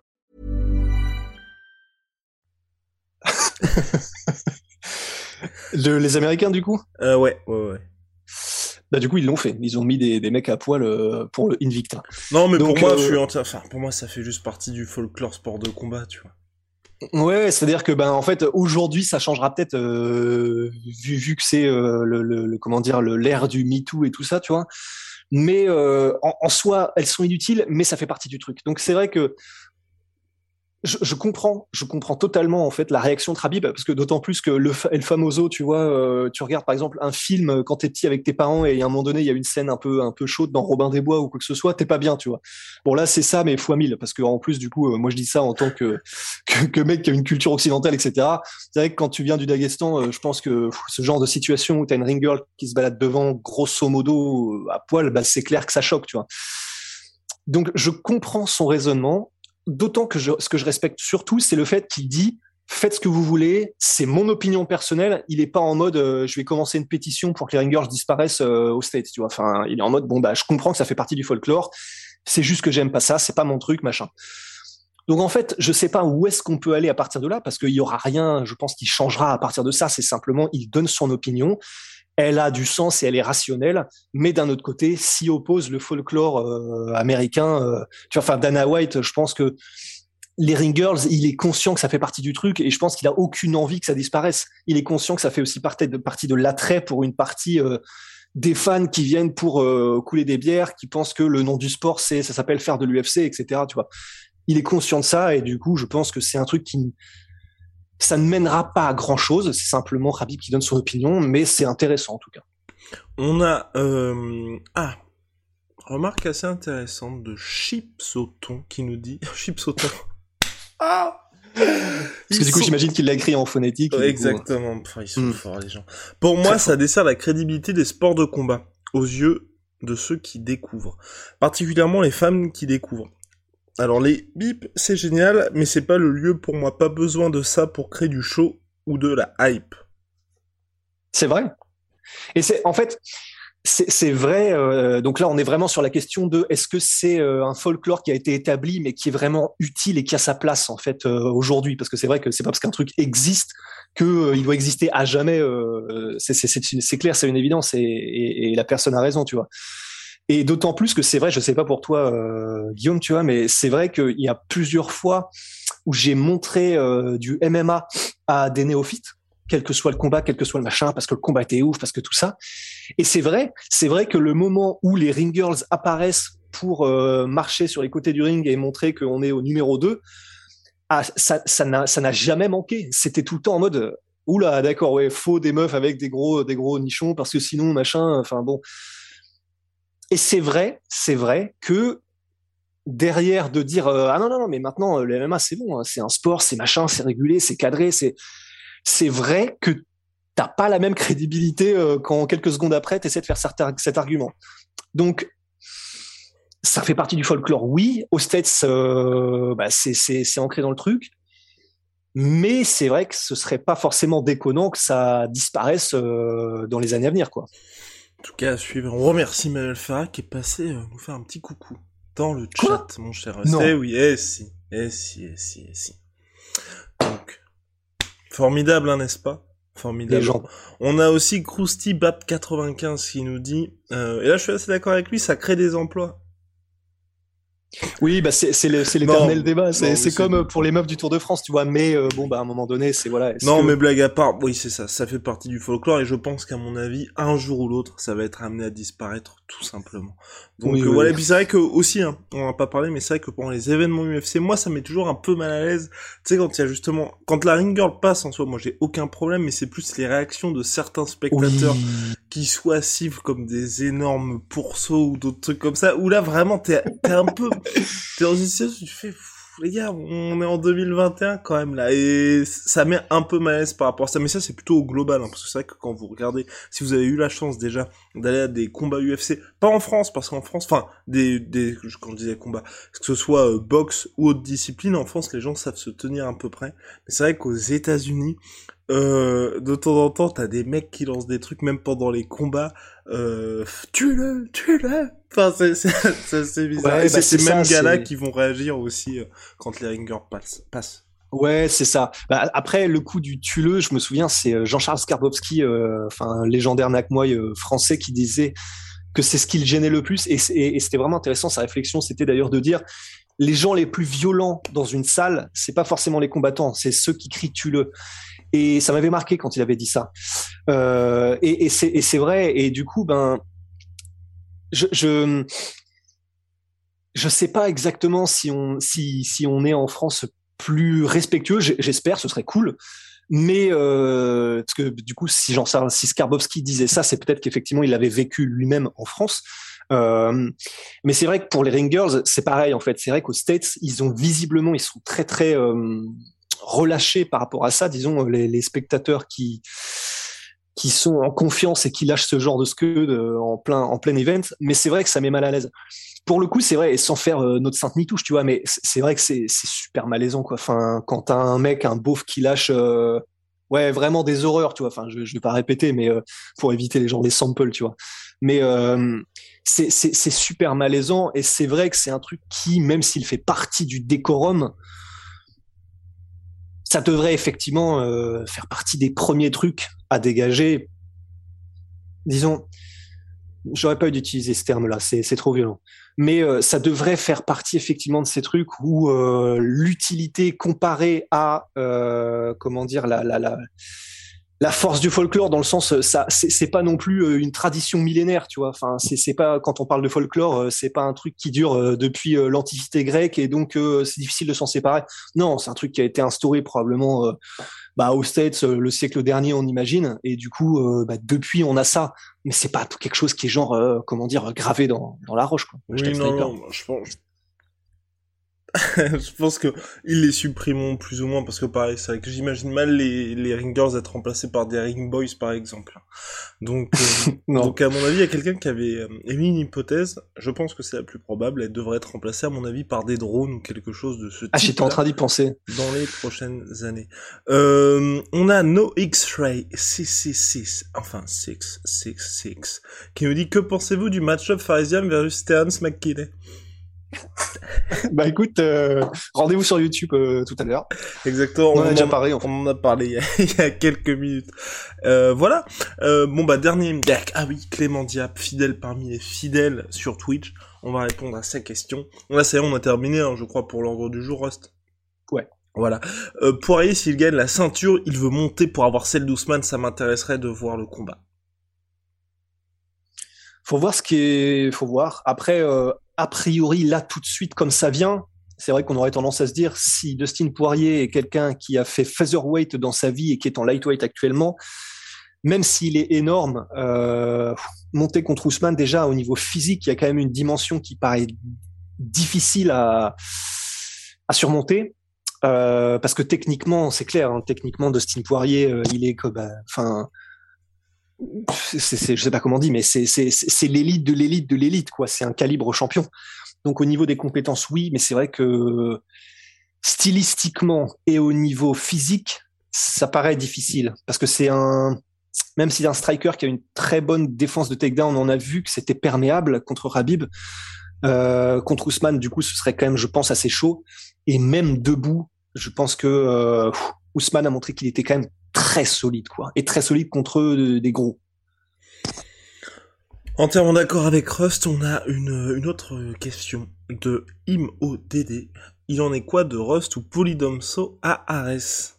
Les Américains, du coup? Ouais. Du coup, ils l'ont fait. Ils ont mis des mecs à poil pour le Invicta. Non, mais donc, pour moi, ça fait juste partie du folklore sport de combat, tu vois. Ouais, c'est-à-dire que en fait aujourd'hui ça changera peut-être vu que c'est l'ère du MeToo et tout ça, tu vois. Mais en soi, elles sont inutiles, mais ça fait partie du truc. Donc c'est vrai que je comprends totalement en fait la réaction de Khabib, parce que d'autant plus que El Famoso, tu vois, tu regardes par exemple un film quand t'es petit avec tes parents et à un moment donné il y a une scène un peu chaude dans Robin des Bois ou quoi que ce soit, t'es pas bien, tu vois. Bon là c'est ça mais fois 1000, parce que en plus du coup moi je dis ça en tant que mec qui a une culture occidentale, etc. C'est vrai que quand tu viens du Daghestan, je pense que ce genre de situation où t'as une ring girl qui se balade devant grosso modo à poil, c'est clair que ça choque, tu vois. Donc je comprends son raisonnement. D'autant que ce que je respecte surtout, c'est le fait qu'il dit faites ce que vous voulez, c'est mon opinion personnelle. Il est pas en mode je vais commencer une pétition pour que les ring girls disparaissent aux States, tu vois. Enfin, il est en mode je comprends que ça fait partie du folklore, c'est juste que j'aime pas ça, c'est pas mon truc, machin. Donc en fait, je sais pas où est-ce qu'on peut aller à partir de là, parce qu'il y aura rien, je pense, qui changera à partir de ça. C'est simplement il donne son opinion. Elle a du sens et elle est rationnelle, mais d'un autre côté, s'y oppose le folklore américain. Tu vois, enfin Dana White, je pense que les ring girls, il est conscient que ça fait partie du truc, et je pense qu'il a aucune envie que ça disparaisse. Il est conscient que ça fait aussi partie de l'attrait pour une partie des fans qui viennent pour couler des bières, qui pensent que le nom du sport ça s'appelle faire de l'UFC, etc. Tu vois, il est conscient de ça, et du coup, je pense que c'est un truc ça ne mènera pas à grand chose, c'est simplement Khabib qui donne son opinion, mais c'est intéressant en tout cas. On a remarque assez intéressante de Chips au thon qui nous dit Chips au thon. Parce que du coup, j'imagine qu'il l'a écrit en phonétique. Exactement, enfin, ils sont forts les gens. Pour moi, ça dessert la crédibilité des sports de combat aux yeux de ceux qui découvrent, particulièrement les femmes qui découvrent. Alors les bips, c'est génial, mais c'est pas le lieu pour moi. Pas besoin de ça pour créer du show ou de la hype. C'est vrai. Et c'est vrai. Donc là, on est vraiment sur la question de est-ce que c'est un folklore qui a été établi, mais qui est vraiment utile et qui a sa place en fait aujourd'hui. Parce que c'est vrai que c'est pas parce qu'un truc existe que il doit exister à jamais. C'est clair, c'est une évidence, et la personne a raison, tu vois. Et d'autant plus que c'est vrai, je sais pas pour toi, Guillaume, tu vois, mais c'est vrai qu'il y a plusieurs fois où j'ai montré du MMA à des néophytes, quel que soit le combat, quel que soit le machin, parce que le combat était ouf, parce que tout ça. Et c'est vrai que le moment où les ring girls apparaissent pour marcher sur les côtés du ring et montrer qu'on est au numéro 2, ça n'a jamais manqué. C'était tout le temps en mode oula, d'accord, ouais, faut des meufs avec des gros nichons, parce que sinon, machin, enfin bon. Et c'est vrai que derrière de dire ah non, mais maintenant le MMA c'est bon, hein, c'est un sport, c'est machin, c'est régulé, c'est cadré, c'est vrai que t'as pas la même crédibilité quand quelques secondes après t'essaies de faire cet argument. Donc ça fait partie du folklore, oui. Aux States, c'est ancré dans le truc, mais c'est vrai que ce serait pas forcément déconnant que ça disparaisse dans les années à venir, quoi. En tout cas, à suivre. On remercie Manuel Farah qui est passé nous faire un petit coucou dans le chat, mon cher. Non. Oui, si. Donc, formidable, hein, n'est-ce pas? Formidable. Légende. On a aussi Krusty Bap 95 qui nous dit, et là je suis assez d'accord avec lui, ça crée des emplois. Oui, bah c'est l'éternel débat. C'est comme pour les meufs du Tour de France, tu vois. Mais bon, bah à un moment donné, c'est voilà. Non, mais blague à part, oui, c'est ça. Ça fait partie du folklore et je pense qu'à mon avis, un jour ou l'autre, ça va être amené à disparaître, tout simplement. Donc oui, voilà. oui. Et puis c'est vrai que aussi, hein, on en a pas parlé, mais c'est vrai que pendant les événements UFC, moi, ça met toujours un peu mal à l'aise. Tu sais, quand il y a justement, quand la ring girl passe en soi, moi, j'ai aucun problème, mais c'est plus les réactions de certains spectateurs qui soit sifflent comme des énormes pourceaux ou d'autres trucs comme ça, où là vraiment t'es un peu, t'es dans une situation où tu fais, les gars, on est en 2021 quand même là, et ça met un peu mal à l'aise par rapport à ça, mais ça c'est plutôt au global, hein, parce que c'est vrai que quand vous regardez, si vous avez eu la chance déjà d'aller à des combats UFC, pas en France, parce qu'en France, enfin, quand je disais combats, que ce soit boxe ou autre discipline, en France les gens savent se tenir à peu près, mais c'est vrai qu'aux États-Unis, de temps en temps, t'as des mecs qui lancent des trucs, même pendant les combats, tue-le! Enfin, c'est bizarre. Ouais, et bah, c'est ces mêmes gars-là c'est... qui vont réagir aussi quand les ringers passent. Ouais, c'est ça. Bah, après, le coup du tue-le, je me souviens, c'est Jean-Charles Skarbowski, un légendaire Nakmoy français, qui disait que c'est ce qui le gênait le plus. Et c'était vraiment intéressant. Sa réflexion, c'était d'ailleurs de dire les gens les plus violents dans une salle, c'est pas forcément les combattants, c'est ceux qui crient tue-le. Et ça m'avait marqué quand il avait dit ça. Et c'est vrai. Et du coup, ben, je sais pas exactement si on est en France plus respectueux. J'espère, ce serait cool. Mais parce que du coup, si Skarbowski disait ça, c'est peut-être qu'effectivement il l'avait vécu lui-même en France. Mais c'est vrai que pour les ring girls, c'est pareil en fait. C'est vrai qu'aux States, ils sont très très relâchés par rapport à ça. Disons les spectateurs qui sont en confiance et qui lâchent ce genre de scud en plein event. Mais c'est vrai que ça met mal à l'aise. Pour le coup, c'est vrai, et sans faire notre sainte mitouche, tu vois, mais c'est vrai que c'est super malaisant, quoi. Enfin, quand t'as un mec, un beauf qui lâche, ouais, vraiment des horreurs, tu vois. Enfin, je vais pas répéter, mais pour éviter les gens des samples, tu vois. Mais c'est super malaisant, et c'est vrai que c'est un truc qui, même s'il fait partie du décorum, ça devrait effectivement faire partie des premiers trucs à dégager. Disons, j'aurais pas eu d'utiliser ce terme-là, c'est trop violent. Mais ça devrait faire partie effectivement de ces trucs où l'utilité comparée à comment dire la force du folklore, dans le sens ça c'est pas non plus une tradition millénaire, tu vois. Enfin, c'est pas, quand on parle de folklore, c'est pas un truc qui dure depuis l'Antiquité grecque, et donc c'est difficile de s'en séparer. Non, c'est un truc qui a été instauré probablement aux States le siècle dernier, on imagine, et du coup depuis on a ça, mais c'est pas quelque chose qui est genre gravé dans la roche, quoi. Oui, non, je pense je pense que ils les supprimeront plus ou moins, parce que pareil, c'est vrai que j'imagine mal les ringers être remplacés par des ring boys par exemple. Donc donc à mon avis, il y a quelqu'un qui avait émis une hypothèse, je pense que c'est la plus probable, elle devrait être remplacée à mon avis par des drones ou quelque chose de ce type. Ah, j'étais en train d'y penser. Dans les prochaines années. On a No X-Ray 666, enfin 666, qui nous dit: que pensez-vous du match-up Faresiam versus Terence McKinney? Bah écoute, rendez-vous sur YouTube tout à l'heure. Exactement. On en a déjà parlé. En fait. On en a parlé il y a quelques minutes. Voilà. Dernier deck. Ah oui, Clément Diap, fidèle parmi les fidèles sur Twitch. On va répondre à ces questions. Là, ça y est, on a terminé, hein, je crois, pour l'ordre du jour, Rust. Ouais. Voilà. Poirier, s'il gagne la ceinture, il veut monter pour avoir celle d'Ousmane. Ça m'intéresserait de voir le combat. Faut voir. Après, a priori, là, tout de suite, comme ça vient, c'est vrai qu'on aurait tendance à se dire, si Dustin Poirier est quelqu'un qui a fait featherweight dans sa vie et qui est en lightweight actuellement, même s'il est énorme, monter contre Ousmane, déjà, au niveau physique, il y a quand même une dimension qui paraît difficile à surmonter. Parce que techniquement, c'est clair, hein, techniquement, Dustin Poirier, il est comme, je sais pas comment on dit, mais c'est l'élite de l'élite de l'élite, quoi. C'est un calibre champion. Donc au niveau des compétences, oui, mais c'est vrai que stylistiquement et au niveau physique, ça paraît difficile, parce que même si c'est un striker qui a une très bonne défense de takedown, on a vu que c'était perméable contre Khabib. Contre Ousmane, du coup, ce serait quand même, je pense, assez chaud. Et même debout, je pense que Ousmane a montré qu'il était quand même très solide, quoi, et très solide contre des gros. Entièrement d'accord avec Rust, on a une autre question de ImODD. Il en est quoi de Rust ou Polydomso à Ares?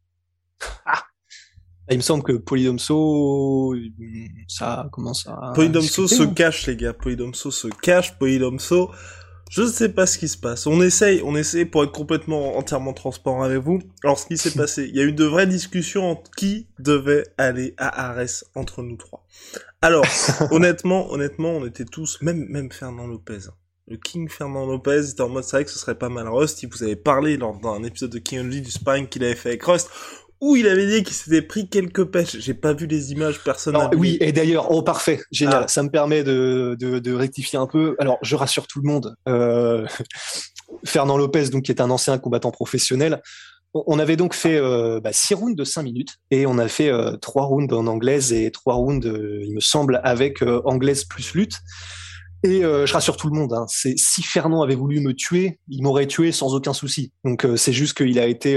Il me semble que Polydomso, ça commence à Polydomso discuter, se hein. cache, les gars. Polydomso se cache. Polydomso, je ne sais pas ce qui se passe. On essaye pour être entièrement transparent avec vous. Alors, ce qui s'est passé, il y a eu de vraies discussions entre qui devait aller à Ares entre nous trois. Alors, honnêtement, on était tous, même Fernand Lopez. Le King Fernand Lopez était en mode, c'est vrai que ce serait pas mal Rust. Il vous avait parlé lors d'un épisode de King Only du sparring qu'il avait fait avec Rust, où il avait dit qu'il s'était pris quelques pêches. J'ai pas vu les images, personne n'a vu. Oui, et d'ailleurs, parfait, génial. Ah. Ça me permet de rectifier un peu. Alors, je rassure tout le monde. Fernand Lopez, donc, qui est un ancien combattant professionnel. On avait donc fait 6 rounds de 5 minutes et on a fait 3 rounds en anglaise et 3 rounds, il me semble, avec anglaise plus lutte. Et je rassure tout le monde, hein, si Fernand avait voulu me tuer, il m'aurait tué sans aucun souci. Donc c'est juste qu'il a été,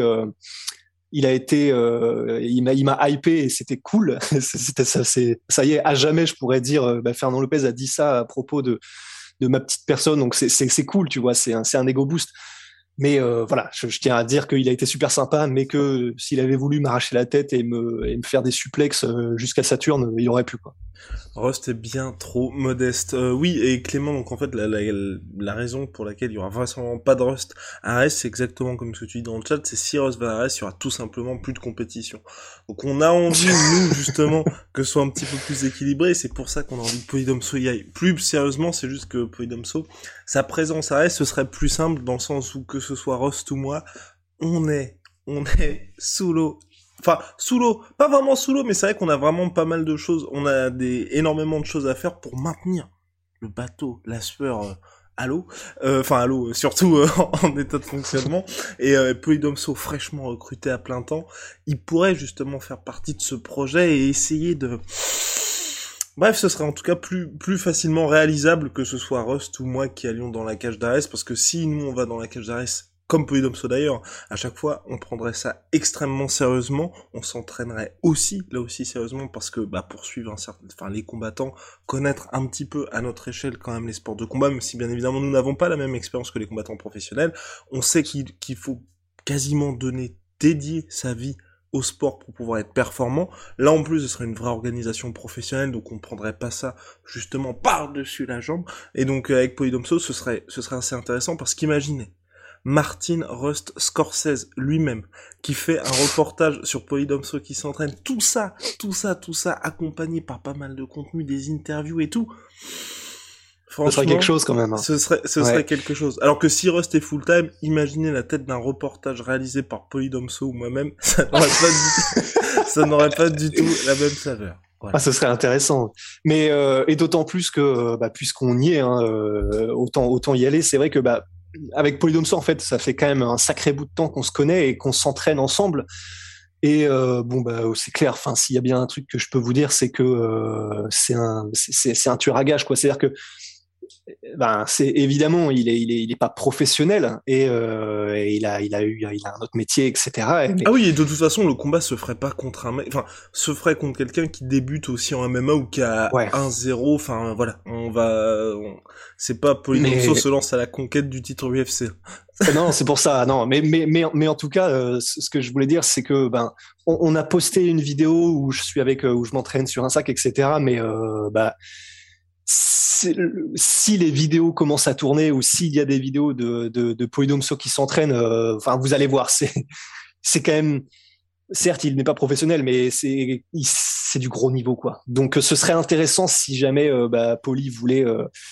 il m'a hypé et c'était cool. Ça y est, à jamais je pourrais dire, Fernand Lopez a dit ça à propos de ma petite personne. Donc c'est cool, tu vois, c'est un ego boost. Mais voilà, je tiens à dire qu'il a été super sympa, mais que s'il avait voulu m'arracher la tête et me faire des suplexes jusqu'à Saturne, il aurait pu, quoi. Rust est bien trop modeste. Oui, et Clément, donc en fait, la raison pour laquelle il y aura vraisemblablement pas de Rust à Ares, c'est exactement comme ce que tu dis dans le chat, c'est si Rust va à Ares, il y aura tout simplement plus de compétition. Donc on a envie, nous, justement, que ce soit un petit peu plus équilibré, et c'est pour ça qu'on a envie que Polydomso y aille. Plus sérieusement, c'est juste que Polydomso, sa présence à Ares, ce serait plus simple, dans le sens où que ce soit Rust ou moi, on est sous l'eau. Enfin, sous l'eau, pas vraiment sous l'eau, mais c'est vrai qu'on a vraiment pas mal de choses, on a énormément de choses à faire pour maintenir le bateau, la sueur à l'eau, surtout en état de fonctionnement, et Polydomso fraîchement recruté à plein temps, il pourrait justement faire partie de ce projet et essayer de... Bref, ce serait en tout cas plus facilement réalisable que ce soit Rust ou moi qui allions dans la cage d'Ares, parce que si nous on va dans la cage d'Ares, comme Polydomso d'ailleurs, à chaque fois, on prendrait ça extrêmement sérieusement, on s'entraînerait aussi, là aussi sérieusement, parce que, poursuivre les combattants, connaître un petit peu à notre échelle quand même les sports de combat, même si bien évidemment nous n'avons pas la même expérience que les combattants professionnels, on sait qu'il faut quasiment dédier sa vie au sport pour pouvoir être performant. Là en plus ce serait une vraie organisation professionnelle, donc on prendrait pas ça justement par-dessus la jambe, et donc avec Polydomso ce serait assez intéressant, parce qu'imaginez Martin Rust Scorsese lui-même, qui fait un reportage sur Polydomso qui s'entraîne, tout ça, accompagné par pas mal de contenu, des interviews et tout. Franchement, ce serait quelque chose quand même. Hein. Ce serait quelque chose. Alors que si Rust est full-time, imaginez la tête d'un reportage réalisé par Polydomso ou moi-même, ça n'aurait pas du tout la même saveur. Voilà. Ah, ce serait intéressant. Mais et d'autant plus que puisqu'on y est, hein, autant y aller. C'est vrai que avec Polydomso, en fait, ça fait quand même un sacré bout de temps qu'on se connaît et qu'on s'entraîne ensemble. Et c'est clair. Enfin, s'il y a bien un truc que je peux vous dire, c'est que c'est un tueur à gages, quoi. C'est-à-dire que c'est évidemment, il est pas professionnel et il a un autre métier, etc. Mais... Ah oui, et de toute façon, le combat se ferait pas contre un mec, se ferait contre quelqu'un qui débute aussi en MMA ou qui a 1-0, voilà, c'est pas Polydomso se lance à la conquête du titre UFC. Non, c'est pour ça, non, mais en tout cas, ce que je voulais dire, c'est que, on a posté une vidéo où je suis où je m'entraîne sur un sac, etc., mais, si les vidéos commencent à tourner ou s'il y a des vidéos de Polydomso qui s'entraînent, vous allez voir, c'est quand même, certes, il n'est pas professionnel, mais c'est du gros niveau, quoi. Donc, ce serait intéressant si jamais, Poly voulait,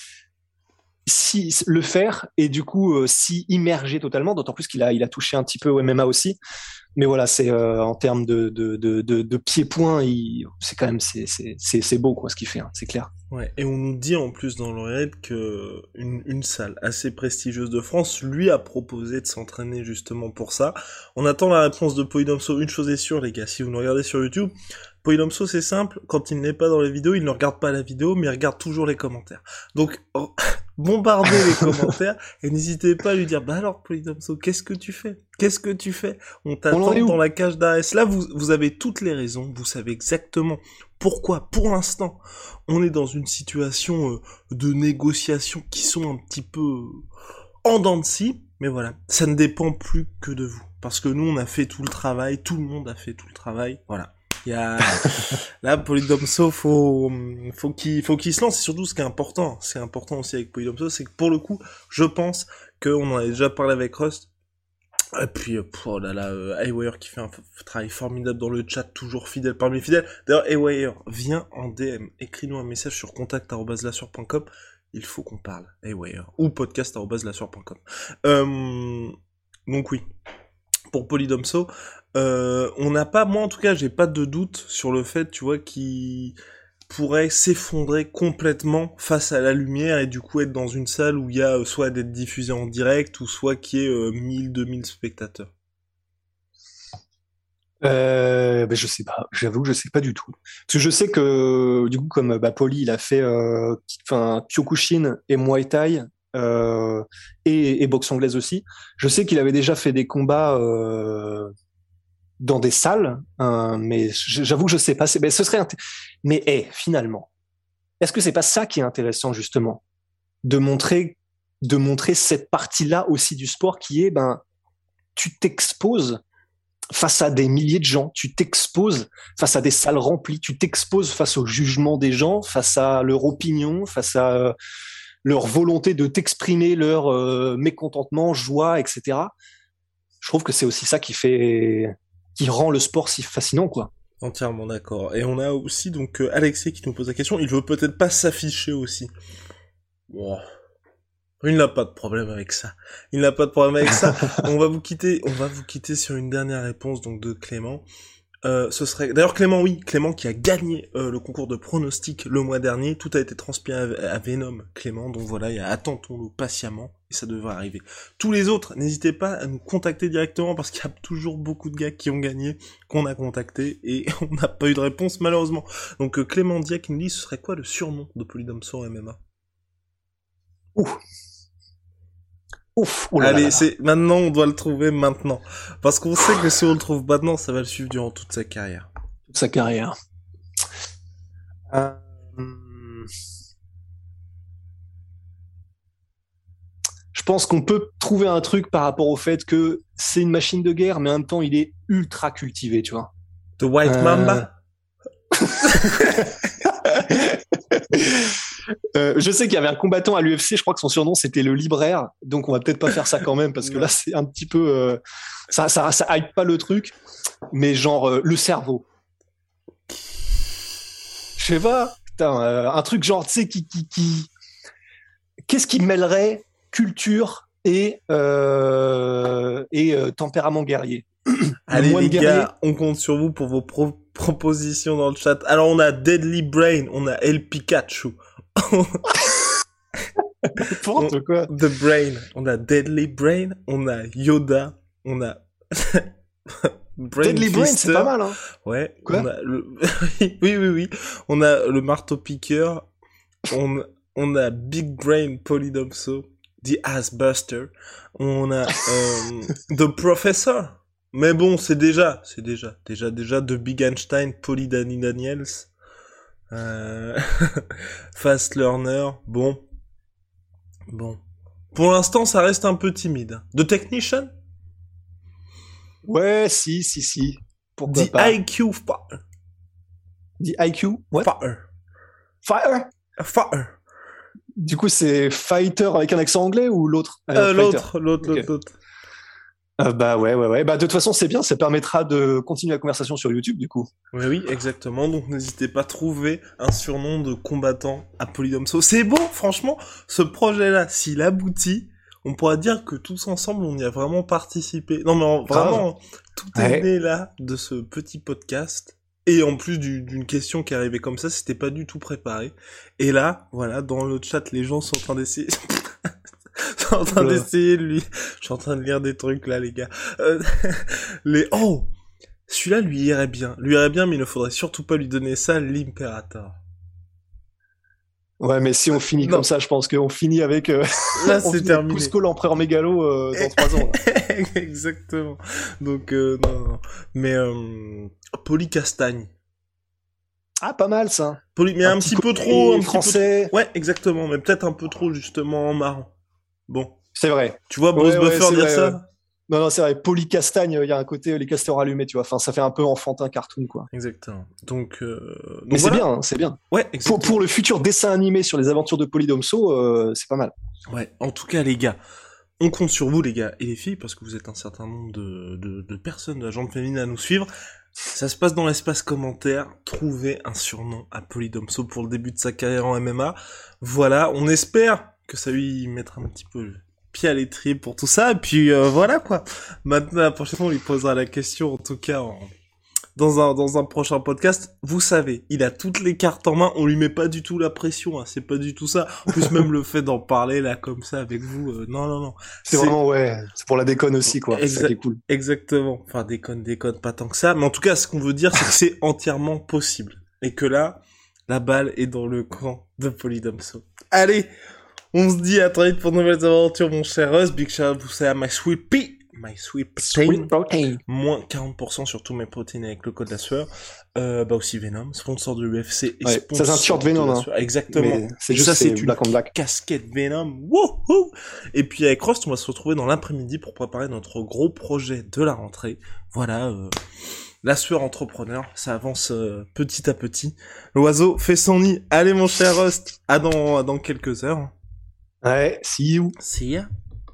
le faire et du coup, s'y immerger totalement, d'autant plus qu'il a touché un petit peu au MMA aussi. Mais voilà, c'est en termes de pied-point, c'est quand même c'est beau, quoi, ce qu'il fait, hein, c'est clair. Ouais, et on nous dit en plus dans l'oreillette que une salle assez prestigieuse de France lui a proposé de s'entraîner justement pour ça. On attend la réponse de Polydomso. Une chose est sûre, les gars, si vous nous regardez sur YouTube, Polydomso, c'est simple, quand il n'est pas dans les vidéos, il ne regarde pas la vidéo, mais il regarde toujours les commentaires. Donc, bombardez les commentaires, et n'hésitez pas à lui dire, alors, Polydomso, qu'est-ce que tu fais? On t'attend dans la cage d'Ares. Là, vous avez toutes les raisons, vous savez exactement Pourquoi ? Pour l'instant, on est dans une situation de négociation qui sont un petit peu en dents de scie, mais voilà, ça ne dépend plus que de vous. Parce que nous, on a fait tout le travail, tout le monde a fait tout le travail, voilà. Il y a là Polydomso, faut qu'il se lance. Et surtout, ce qui est important, c'est important aussi avec Polydomso, c'est que pour le coup, je pense qu'on en a déjà parlé avec Rust. Et puis oh là là, Haywire qui fait un travail formidable dans le chat, toujours fidèle parmi les fidèles. D'ailleurs, Haywire, viens en DM, écris-nous un message sur contact@lasur.com. Il faut qu'on parle, Haywire, ou podcast@lasur.com. Donc oui, pour Polydomso. On n'a pas, moi en tout cas, j'ai pas de doute sur le fait, tu vois, qu'il pourrait s'effondrer complètement face à la lumière et du coup être dans une salle où il y a soit d'être diffusé en direct ou soit qu'il y ait 1000-2000 spectateurs. Je sais pas, j'avoue que je sais pas du tout. Parce que je sais que, du coup, comme Poly, il a fait Kyokushin et Muay Thai, et boxe anglaise aussi, je sais qu'il avait déjà fait des combats dans des salles, mais j'avoue que je sais pas. Ce serait mais finalement, est-ce que c'est pas ça qui est intéressant justement, de montrer cette partie-là aussi du sport qui est, tu t'exposes face à des milliers de gens, tu t'exposes face à des salles remplies, tu t'exposes face au jugement des gens, face à leur opinion, face à leur volonté de t'exprimer leur mécontentement, joie, etc. Je trouve que c'est aussi ça qui rend le sport si fascinant, quoi. Entièrement d'accord. Et on a aussi donc Alexis qui nous pose la question, il veut peut-être pas s'afficher aussi. Bon. Il n'a pas de problème avec ça. On va vous quitter sur une dernière réponse donc de Clément. Ce serait d'ailleurs Clément qui a gagné le concours de pronostic le mois dernier. Tout a été transmis à Venom Clément, donc voilà, attendons-le patiemment et ça devrait arriver. Tous les autres, n'hésitez pas à nous contacter directement parce qu'il y a toujours beaucoup de gars qui ont gagné, qu'on a contacté et on n'a pas eu de réponse malheureusement. Donc Clément Dia qui nous dit, ce serait quoi le surnom de Polydomso MMA? Allez, maintenant, on doit le trouver maintenant. Parce qu'on sait que si on le trouve maintenant, ça va le suivre durant toute sa carrière. Je pense qu'on peut trouver un truc par rapport au fait que c'est une machine de guerre, mais en même temps, il est ultra cultivé, tu vois. The White Mamba? Je sais qu'il y avait un combattant à l'UFC, je crois que son surnom c'était le libraire, donc on va peut-être pas faire ça quand même parce que là c'est un petit peu ça hype pas le truc, mais genre le cerveau. Je sais pas, putain, un truc genre tu sais qui qu'est-ce qui mêlerait culture et tempérament guerrier. Allez les gars, on compte sur vous pour vos propositions dans le chat. Alors on a Deadly Brain, on a El Pikachu. Quoi. The Brain, on a Deadly Brain, on a Yoda, on a Deadly Brain, c'est pas mal, hein. Ouais. Quoi? On a oui. On a le marteau piqueur, on a Big Brain Polydomso, The Ass Buster, on a The Professor. Mais bon, c'est déjà de Big Einstein, Poly Danny Daniels, Fast Learner, bon. Pour l'instant, ça reste un peu timide. The Technician? Ouais, si. Pourquoi pas? IQ Fire. The IQ? What? Fire. Du coup, c'est Fighter avec un accent anglais ou l'autre? L'autre. Ouais. De toute façon, c'est bien, ça permettra de continuer la conversation sur YouTube, du coup. Oui, exactement. Donc, n'hésitez pas à trouver un surnom de combattant à Polydomso. C'est beau, franchement, ce projet-là, s'il aboutit, on pourra dire que tous ensemble, on y a vraiment participé. Non, mais vraiment, tout est né là, de ce petit podcast. Et en plus d'une question qui arrivait comme ça, c'était pas du tout préparé. Et là, voilà, dans le chat, les gens sont en train d'essayer... Je suis en train d'essayer de lui... Je suis en train de lire des trucs, là, les gars. Celui-là, lui irait bien, mais il ne faudrait surtout pas lui donner ça, l'Imperator. Ouais, mais si on finit comme ça, je pense qu'on finit avec... Là, c'est terminé. Cusco, l'empereur mégalo, dans 3 ans. Exactement. Donc, non. Mais, Polycastagne. Ah, pas mal ça. Mais un petit peu trop, français. Ouais, exactement, mais peut-être un peu trop justement marrant. Bon. C'est vrai. Tu vois Bruce Buffer dire ça? Ouais. Non, c'est vrai. Poli Castagne, il y a un côté les castors allumés, tu vois. Enfin, ça fait un peu enfantin cartoon, quoi. Exactement. Donc mais voilà. c'est bien. Ouais, exactement. Pour le futur dessin animé sur les aventures de Polydomso, c'est pas mal. Ouais, en tout cas, les gars, on compte sur vous, les gars et les filles, parce que vous êtes un certain nombre de personnes de la gente féminine à nous suivre. Ça se passe dans l'espace commentaire. Trouvez un surnom à Polydomso pour le début de sa carrière en MMA. Voilà, on espère que ça lui mettra un petit peu le pied à l'étrier pour tout ça. Et puis voilà quoi. Maintenant, la prochaine fois, on lui posera la question, en tout cas dans un prochain podcast. Vous savez, il a toutes les cartes en main. On lui met pas du tout la pression. Hein, c'est pas du tout ça. En plus, même le fait d'en parler là comme ça avec vous, non. C'est vraiment c'est pour la déconne aussi quoi. C'est ça qui est cool. Exactement. Enfin déconne pas tant que ça. Mais en tout cas, ce qu'on veut dire, c'est que c'est entièrement possible et que là, la balle est dans le camp de Polydomso. Allez. On se dit à très vite pour de nouvelles aventures, mon cher Russ. Big shout out vous à My Sweet Protein. Moins 40% sur tous mes protéines avec le code la sueur. Aussi Venom, sponsor de l'UFC et sponsor ça c'est un t-shirt Venom, hein. Exactement. Mais c'est juste c'est une black on black. Casquette Venom. Wouhou! Et puis avec Rust, on va se retrouver dans l'après-midi pour préparer notre gros projet de la rentrée. Voilà, la sueur entrepreneur, ça avance petit à petit. L'oiseau fait son nid. Allez mon cher Rust, à dans quelques heures. Ouais, see you. See ya.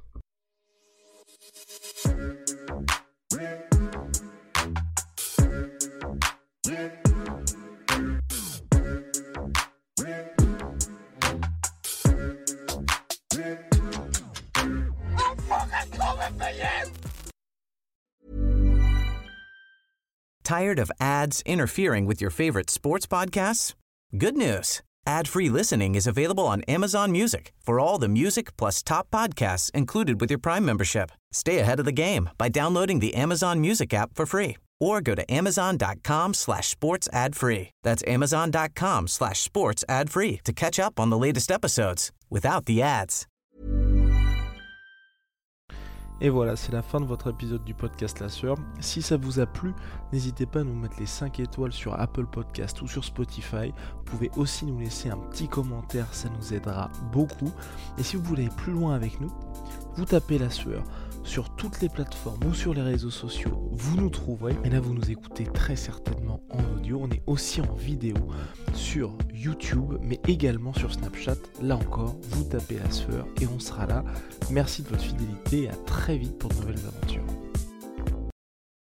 Tired of ads interfering with your favorite sports podcasts? Good news. Ad-free listening is available on Amazon Music for all the music plus top podcasts included with your Prime membership. Stay ahead of the game by downloading the Amazon Music app for free or go to amazon.com/sports ad free. That's amazon.com/sports ad free to catch up on the latest episodes without the ads. Et voilà, c'est la fin de votre épisode du podcast La Sueur. Si ça vous a plu, n'hésitez pas à nous mettre les 5 étoiles sur Apple Podcast ou sur Spotify. Vous pouvez aussi nous laisser un petit commentaire, ça nous aidera beaucoup. Et si vous voulez aller plus loin avec nous, vous tapez La Sueur sur toutes les plateformes ou sur les réseaux sociaux, vous nous trouverez. Et là, vous nous écoutez très certainement en audio. On est aussi en vidéo sur YouTube, mais également sur Snapchat. Là encore, vous tapez La Sueur et on sera là. Merci de votre fidélité et à très vite pour de nouvelles aventures.